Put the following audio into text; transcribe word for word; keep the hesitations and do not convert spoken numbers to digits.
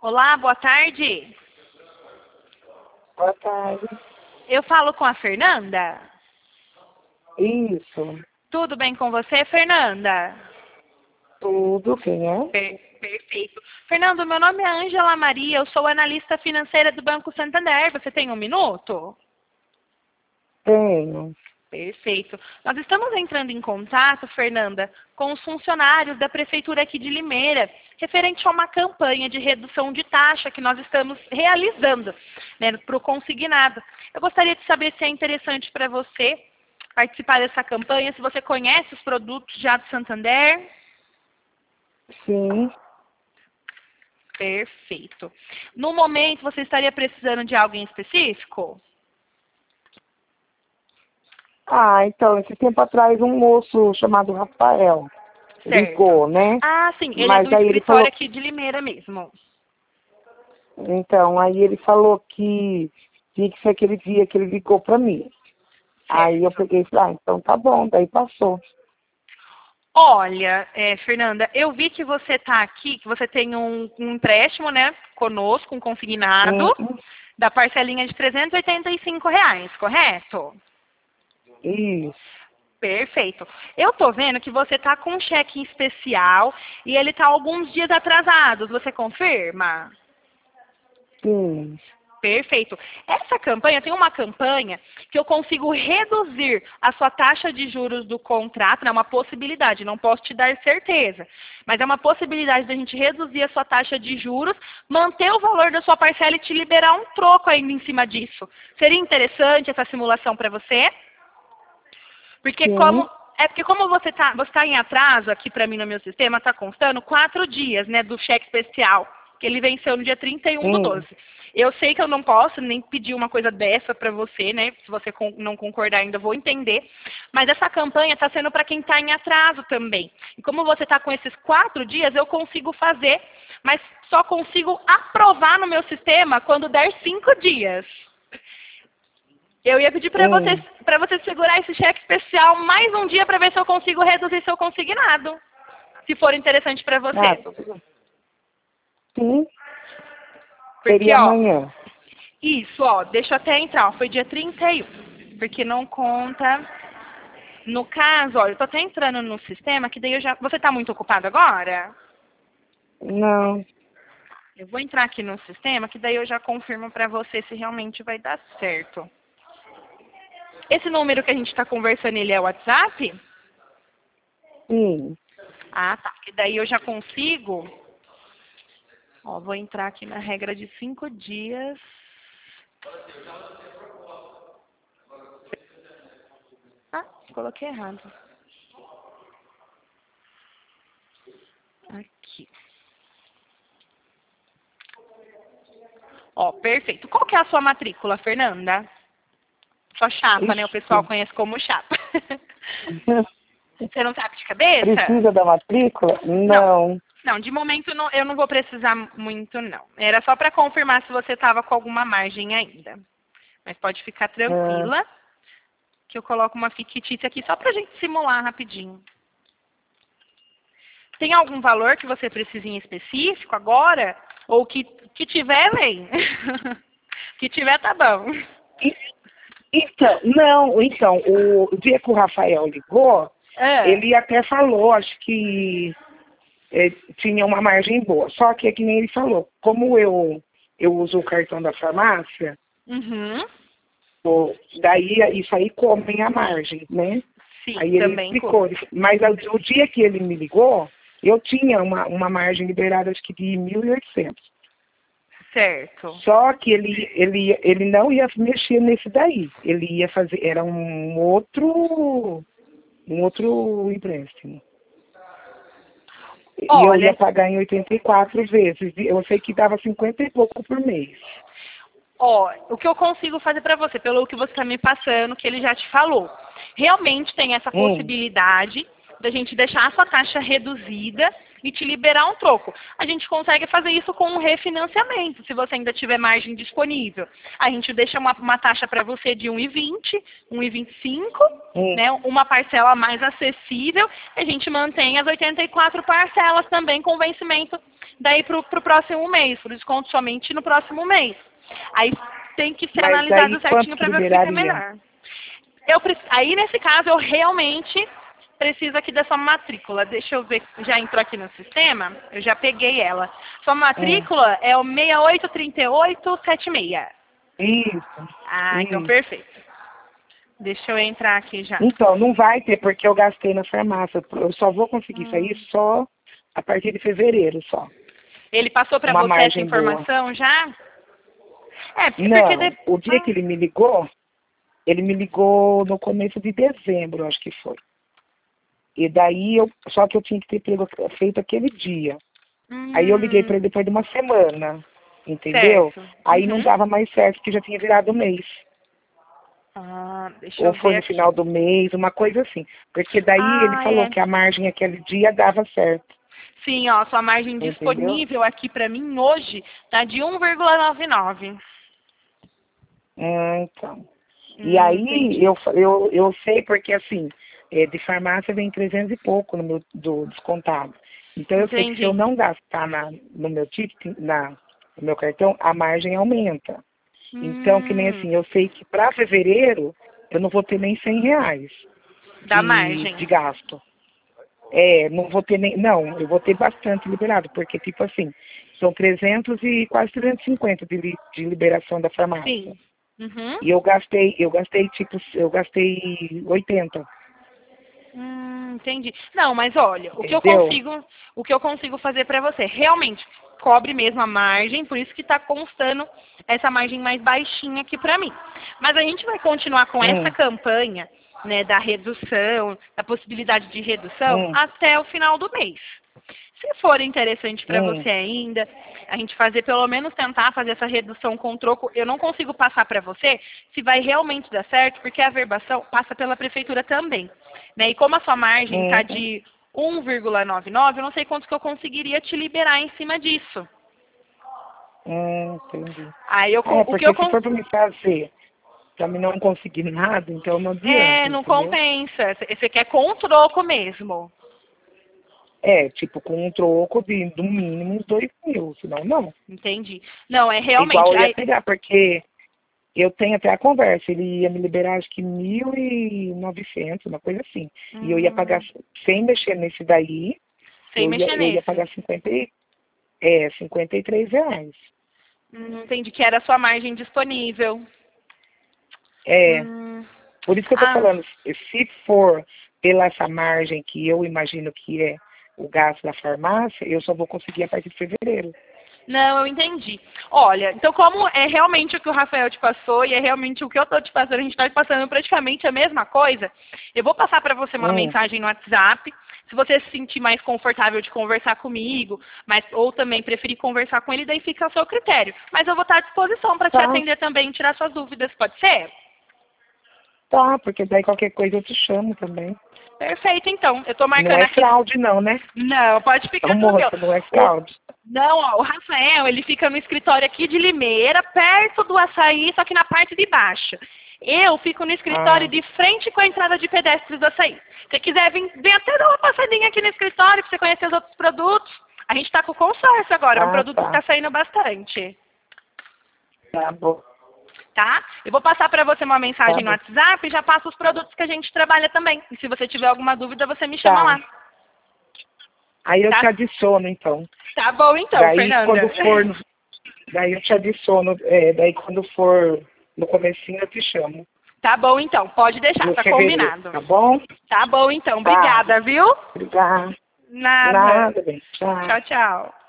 Olá, boa tarde. Boa tarde. Eu falo com a Fernanda? Isso. Tudo bem com você, Fernanda? Tudo, quem é? Per- perfeito. Fernando, meu nome é Ângela Maria, eu sou analista financeira do Banco Santander. Você tem um minuto? Tenho. Perfeito. Nós estamos entrando em contato, Fernanda, com os funcionários da Prefeitura aqui de Limeira, referente a uma campanha de redução de taxa que nós estamos realizando, né, para o consignado. Eu gostaria de saber se é interessante para você participar dessa campanha, se você conhece os produtos já do Santander. Sim. Perfeito. No momento, você estaria precisando de algo em específico? Ah, então, esse tempo atrás um moço chamado Rafael Certo. ligou, né? Ah, sim, ele é Mas do aí ele escritório falou, aqui de Limeira mesmo. então, aí ele falou que tinha que ser aquele dia que ele ligou pra mim. Aí eu Certo. peguei e falei, ah, então tá bom, daí passou. Olha, é, Fernanda, eu vi que você está aqui, que você tem um, um empréstimo, né, conosco, um consignado, Hum, da parcelinha de trezentos e oitenta e cinco reais, correto? isso, Perfeito. Eu tô vendo que você tá com um cheque especial e ele tá alguns dias atrasados. Você confirma? sim, Perfeito. Essa campanha, tem uma campanha que eu consigo reduzir a sua taxa de juros do contrato, é uma possibilidade, não posso te dar certeza, mas é uma possibilidade da gente reduzir a sua taxa de juros, manter o valor da sua parcela e te liberar um troco ainda em cima disso. Seria interessante essa simulação para você? Porque sim, como é porque como você está você tá em atraso aqui para mim no meu sistema, está constando quatro dias, né, do cheque especial, que ele venceu no dia trinta e um do hum, doze. Eu sei que eu não posso nem pedir uma coisa dessa para você, né? Se você con- não concordar ainda, eu vou entender. Mas essa campanha está sendo para quem está em atraso também. E como você está com esses quatro dias, eu consigo fazer, mas só consigo aprovar no meu sistema quando der cinco dias. Eu ia pedir para você, hum. para você segurar esse cheque especial mais um dia para ver se eu consigo reduzir seu consignado, se for interessante para Ah, você. sim, Porque, seria ó, amanhã. isso, ó, deixa eu até entrar, ó, foi dia trinta e um, porque não conta. No caso, ó, eu tô até entrando no sistema, que daí eu já... Você tá muito ocupado agora? Não, Eu vou entrar aqui no sistema, que daí eu já confirmo para você se realmente vai dar certo. Esse número que a gente está conversando, ele é o WhatsApp? sim. Ah, tá. Que daí eu já consigo. Ó, vou entrar aqui na regra de cinco dias. Ah, coloquei errado. Aqui. Ó, perfeito. Qual que é a sua matrícula, Fernanda? Sua chapa, né? O pessoal Ixi. conhece como chapa. Você não sabe de cabeça? Precisa da matrícula? Não. Não. Não, de momento não- eu não vou precisar muito, não. Era só para confirmar se você estava com alguma margem ainda. Mas pode ficar Ah, tranquila, que eu coloco uma fictícia aqui só para a gente simular rapidinho. Tem algum valor que você precisa em específico agora? Ou que, que tiver, vem. Que tiver, tá bom. e- então, não, então, o, o dia que o Rafael ligou, É. ele até falou, acho que eh, tinha uma margem boa. Só que é que nem ele falou, como eu, eu uso o cartão da farmácia, Uhum. o- daí isso aí come a margem, né? Sim, Aí ele também explicou, como. ele- mas o, o dia que ele me ligou, eu tinha uma, uma margem liberada, acho que de mil e oitocentos. Certo. Só que ele, ele, ele não ia mexer nesse daí. Ele ia fazer, era um outro, um outro empréstimo. E eu ia Olha, pagar em oitenta e quatro vezes. E eu sei que dava cinquenta e pouco por mês. ó, o que eu consigo fazer para você, pelo que você está me passando, que ele já te falou. Realmente tem essa Hum, possibilidade da gente deixar a sua taxa reduzida e te liberar um troco. A gente consegue fazer isso com um refinanciamento, se você ainda tiver margem disponível. A gente deixa uma, uma taxa para você de um e vinte, um e vinte e cinco, hum, né, uma parcela mais acessível, e a gente mantém as oitenta e quatro parcelas também com vencimento daí pro, pro próximo mês, pro desconto somente no próximo mês. Aí tem que ser Mas analisado aí certinho quanto para que ver o que fica liberaria? melhor. Eu, pre- aí, nesse caso, eu realmente preciso aqui da sua matrícula. Deixa eu ver, já entrou aqui no sistema, eu já peguei ela. Sua Hum. matrícula é o seis oito três oito sete seis. Isso, Ah, então isso. perfeito. Deixa eu entrar aqui já. Então, não vai ter, porque eu gastei na farmácia. Eu só vou conseguir Hum. sair só a partir de fevereiro, só. Ele passou para Uma você essa margem boa. informação já? É, porque Não, de... o dia que ele me ligou, ele me ligou no começo de dezembro, acho que foi. E daí, eu, só que eu tinha que ter pego- feito aquele dia. Hum, Aí eu liguei para ele depois de uma semana, entendeu? certo. Aí não Uhum. dava mais certo, porque já tinha virado o mês. Ah, deixa Ou eu foi ver no aqui. final do mês, uma coisa assim. Porque daí ele Ah, falou é. que a margem aquele dia dava certo, Sim, ó, sua margem entendeu? disponível aqui para mim hoje tá de um vírgula noventa e nove. Ah, então. E Hum, aí, entendi. eu, eu, eu sei porque, assim, é, de farmácia vem trezentos e pouco no meu do descontado. Então, eu sei que se eu Entendi. não gastar na, no meu ticket, na, no meu cartão, a margem aumenta. Então, que nem Hum, assim, eu sei que para fevereiro, eu não vou ter nem cem reais da de, margem. de gasto. É, não vou ter nem, não, eu vou ter bastante liberado, porque, tipo assim, são trezentos e quase trezentos e cinquenta de, li- de liberação da farmácia. Sim. Uhum. E eu gastei, eu gastei tipo, eu gastei oitenta, Hum, entendi. Não, mas olha, o que eu entendeu? consigo, o que eu consigo fazer para você, realmente cobre mesmo a margem, por isso que está constando essa margem mais baixinha aqui para mim. Mas a gente vai continuar com essa Hum, campanha, né, da redução, da possibilidade de redução hum, até o final do mês. Se for interessante para hum, você ainda, a gente fazer pelo menos tentar fazer essa redução com troco, eu não consigo passar para você se vai realmente dar certo, porque a verbação passa pela prefeitura também. Né? E como a sua margem está hum, de um vírgula noventa e nove, eu não sei quanto que eu conseguiria te liberar em cima disso. hum, entendi. Aí eu, con- É, o que eu porque se cons- for para me fazer, para mim não conseguir nada, então não é, adianta, não entendeu? compensa. Você quer com troco mesmo. É, tipo, com um troco de, do mínimo uns dois mil, senão não. Entendi. Não, é Igual realmente. eu ia Aí, pegar, porque eu tenho até a conversa, ele ia me liberar acho que mil e novecentos, uma coisa assim. E eu ia pagar, hum, sem mexer nesse daí, sem eu ia, mexer eu ia nesse. pagar cinquenta e- é, cinquenta e três reais. Hum, entendi que era a sua margem disponível. É, Hum, por isso que eu tô ah, falando, se for pela essa margem que eu imagino que é o gasto da farmácia, eu só vou conseguir a partir de fevereiro. não, eu entendi. Olha, então como é realmente o que o Rafael te passou e é realmente o que eu estou te passando, a gente está te passando praticamente a mesma coisa, eu vou passar para você uma Hum, mensagem no WhatsApp. Se você se sentir mais confortável de conversar comigo, mas, ou também preferir conversar com ele, daí fica ao seu critério. Mas eu vou estar à disposição para te tá, atender também e tirar suas dúvidas, pode ser? tá, porque daí qualquer coisa eu te chamo também. Perfeito, então. Eu estou Não marcando é aqui. fraude não, né? Não, pode Ô ficar tranquilo. moça, não é O- fraude. não, ó, o Rafael, ele fica no escritório aqui de Limeira, perto do Açaí, só que na parte de baixo. Eu fico no escritório Ah, de frente com a entrada de pedestres do Açaí. Se você quiser vir, vem até dar uma passadinha aqui no escritório para você conhecer os outros produtos. A gente está com consórcio agora, é um ah, produto que tá. está saindo bastante. Tá bom, Tá? Eu vou passar para você uma tá mensagem no bom. WhatsApp e já passo os produtos que a gente trabalha também. E se você tiver alguma dúvida, você me chama Tá. lá. Aí eu te Tá? adiciono, então. Tá bom então, Daí Fernanda. quando for, no- daí eu te adiciono, é, daí quando for no comecinho eu te chamo. Tá bom então, pode deixar, No tá fevereiro, combinado. tá bom? Tá bom então, Tá. obrigada, viu? Obrigada. Nada. Nada, bem. Tchau. Tchau, tchau.